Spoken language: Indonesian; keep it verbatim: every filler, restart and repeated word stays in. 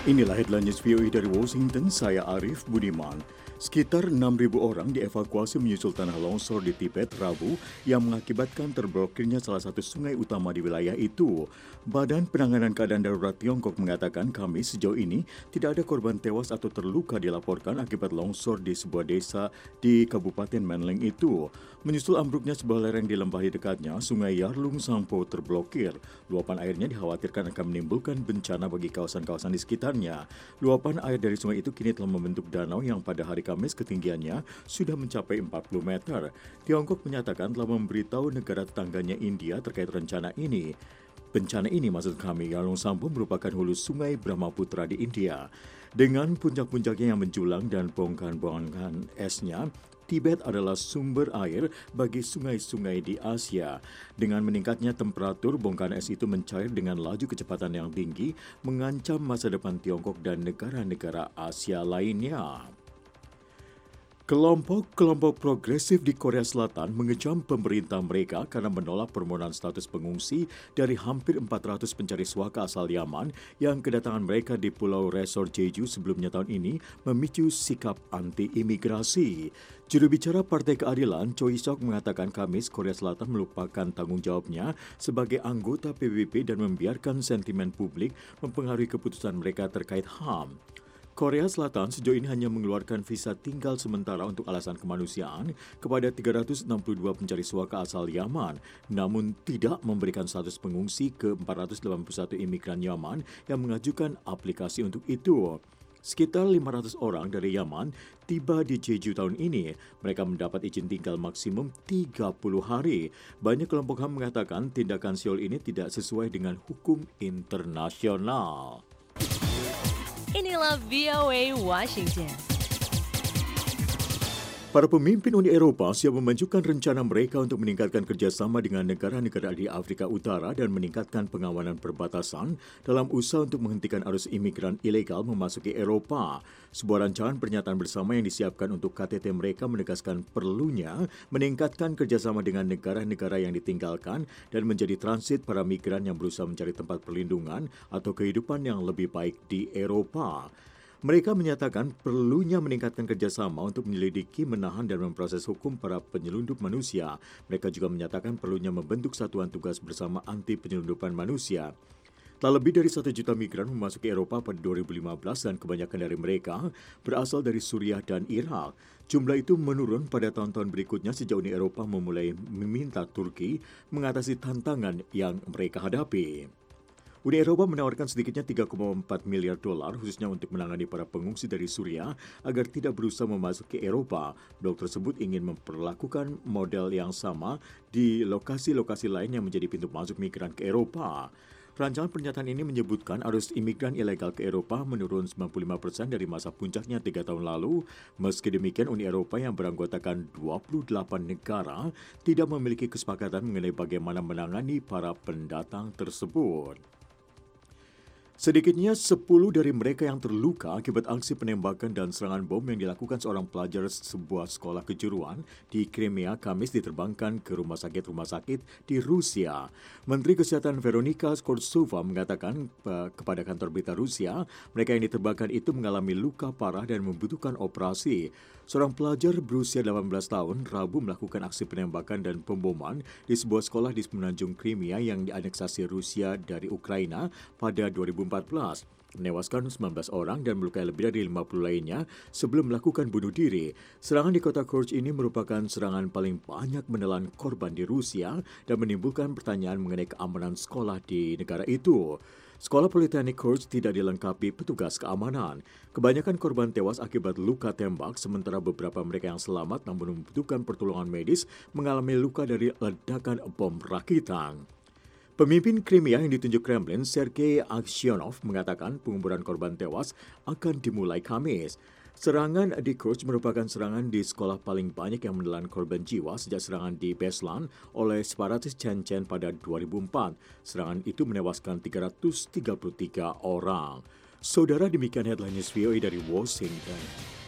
Inilah headline news V O A dari Washington, saya Arif Budiman. Sekitar enam ribu orang dievakuasi menyusul tanah longsor di Tibet Rabu yang mengakibatkan terblokirnya salah satu sungai utama di wilayah itu. Badan Penanganan Keadaan Darurat Tiongkok mengatakan Kamis sejauh ini tidak ada korban tewas atau terluka dilaporkan akibat longsor di sebuah desa di Kabupaten Manling itu. Menyusul ambruknya sebuah lereng di lembah di dekatnya, sungai Yarlung Sampo terblokir. Luapan airnya dikhawatirkan akan menimbulkan bencana bagi kawasan-kawasan di sekitarnya. Luapan air dari sungai itu kini telah membentuk danau yang pada hari Kamis ketinggiannya sudah mencapai empat puluh meter. Tiongkok menyatakan telah memberitahu negara tetangganya India terkait rencana ini. Bencana ini maksud kami, Yarlung Sampo merupakan hulu sungai Brahmaputra di India. Dengan puncak-puncaknya yang menjulang dan bongkahan-bongkahan esnya, Tibet adalah sumber air bagi sungai-sungai di Asia. Dengan meningkatnya temperatur, bongkahan es itu mencair dengan laju kecepatan yang tinggi, mengancam masa depan Tiongkok dan negara-negara Asia lainnya. Kelompok-kelompok progresif di Korea Selatan mengecam pemerintah mereka karena menolak permohonan status pengungsi dari hampir empat ratus pencari suaka asal Yaman yang kedatangan mereka di Pulau Resort Jeju sebelumnya tahun ini memicu sikap anti-imigrasi. Juru bicara Partai Keadilan, Choi Sok mengatakan Kamis Korea Selatan melupakan tanggung jawabnya sebagai anggota P B B dan membiarkan sentimen publik mempengaruhi keputusan mereka terkait H A M. Korea Selatan sejauh ini hanya mengeluarkan visa tinggal sementara untuk alasan kemanusiaan kepada tiga ratus enam puluh dua pencari suaka asal Yaman, namun tidak memberikan status pengungsi ke empat ratus delapan puluh satu imigran Yaman yang mengajukan aplikasi untuk itu. Sekitar lima ratus orang dari Yaman tiba di Jeju tahun ini. Mereka mendapat izin tinggal maksimum tiga puluh hari. Banyak kelompok H A M mengatakan tindakan Seoul ini tidak sesuai dengan hukum internasional. Inilah V O A Washington. Para pemimpin Uni Eropa siap memajukan rencana mereka untuk meningkatkan kerjasama dengan negara-negara di Afrika Utara dan meningkatkan pengawanan perbatasan dalam usaha untuk menghentikan arus imigran ilegal memasuki Eropa. Sebuah rancangan pernyataan bersama yang disiapkan untuk K T T mereka menegaskan perlunya meningkatkan kerjasama dengan negara-negara yang ditinggalkan dan menjadi transit para migran yang berusaha mencari tempat perlindungan atau kehidupan yang lebih baik di Eropa. Mereka menyatakan perlunya meningkatkan kerjasama untuk menyelidiki, menahan dan memproses hukum para penyelundup manusia. Mereka juga menyatakan perlunya membentuk satuan tugas bersama anti penyelundupan manusia. Telah lebih dari satu juta migran memasuki Eropa pada dua ribu lima belas dan kebanyakan dari mereka berasal dari Suriah dan Irak. Jumlah itu menurun pada tahun-tahun berikutnya sejak Uni Eropa memulai meminta Turki mengatasi tantangan yang mereka hadapi. Uni Eropa menawarkan sedikitnya tiga koma empat miliar dolar khususnya untuk menangani para pengungsi dari Suriah agar tidak berusaha memasuki Eropa. Blok tersebut ingin memperlakukan model yang sama di lokasi-lokasi lain yang menjadi pintu masuk migran ke Eropa. Rancangan pernyataan ini menyebutkan arus imigran ilegal ke Eropa menurun sembilan puluh lima persen dari masa puncaknya tiga tahun lalu. Meski demikian, Uni Eropa yang beranggotakan dua puluh delapan negara tidak memiliki kesepakatan mengenai bagaimana menangani para pendatang tersebut. Sedikitnya sepuluh dari mereka yang terluka akibat aksi penembakan dan serangan bom yang dilakukan seorang pelajar sebuah sekolah kejuruan di Crimea Kamis diterbangkan ke rumah sakit-rumah sakit di Rusia. Menteri Kesehatan Veronika Skvortsova mengatakan uh, kepada kantor berita Rusia, mereka yang diterbangkan itu mengalami luka parah dan membutuhkan operasi. Seorang pelajar berusia delapan belas tahun Rabu melakukan aksi penembakan dan pemboman di sebuah sekolah di semenanjung Crimea yang dianeksasi Rusia dari Ukraina pada dua ribu empat belas, menewaskan sembilan belas orang dan melukai lebih dari lima puluh lainnya sebelum melakukan bunuh diri. Serangan di kota Kursk ini merupakan serangan paling banyak menelan korban di Rusia dan menimbulkan pertanyaan mengenai keamanan sekolah di negara itu. Sekolah Politeknik Kursk tidak dilengkapi petugas keamanan. Kebanyakan korban tewas akibat luka tembak, sementara beberapa mereka yang selamat namun membutuhkan pertolongan medis mengalami luka dari ledakan bom rakitan. Pemimpin Crimea yang ditunjuk Kremlin, Sergei Aksyonov, mengatakan penguburan korban tewas akan dimulai Kamis. Serangan di Kursk merupakan serangan di sekolah paling banyak yang menelan korban jiwa sejak serangan di Beslan oleh separatis Chechen pada dua ribu empat. Serangan itu menewaskan tiga ratus tiga puluh tiga orang. Saudara, demikian headline news V O A dari Washington.